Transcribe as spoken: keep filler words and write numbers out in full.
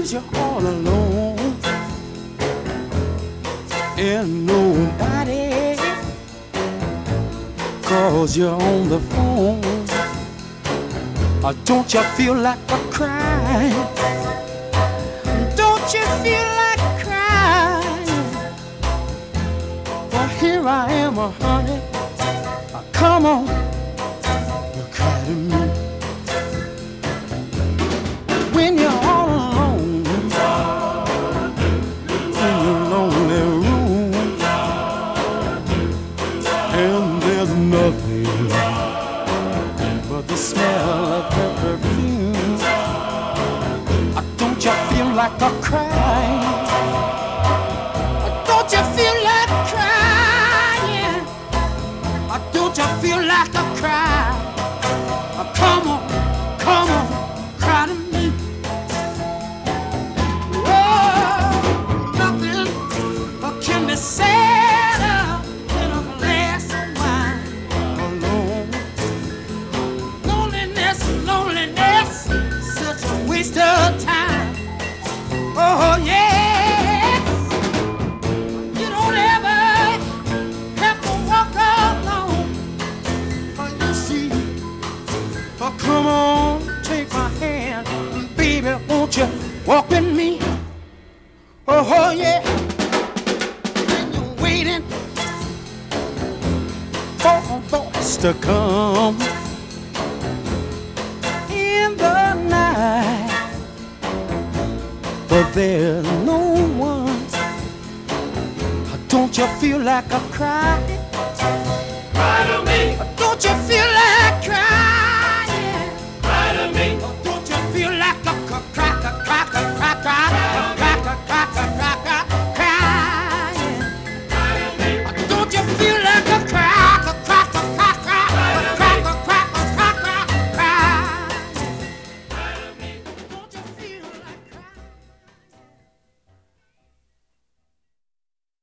you're all alone and nobody calls you on the phone. Or don't you feel like a crying? Don't you feel like crying? Well, here I am, oh, honey. Oh, come on, you cry to me. When you're all alone in your lonely room, and there's nothing but the smell of her perfume. Uh, Don't you feel like a crying? Uh, Don't you feel like crying? Uh, Don't you feel like a cry? Uh, Come on, come on, cry to me. Oh, nothing uh, can be sadder than a glass of wine alone. Loneliness, loneliness, such a waste of time. Oh yes, you don't ever have to walk alone. Oh, you see, oh come on, take my hand, baby, won't you walk with me? Oh, oh yeah, and you're waiting for a voice to come in the night, but there's no one. Don't you feel like a cry? Cry to me. Don't you feel